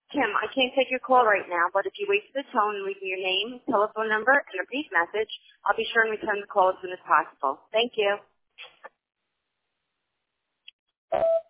Kim, I can't take your call right now, but if you wait for the tone and leave me your name, telephone number, and a brief message, I'll be sure and return the call as soon as possible. Thank you.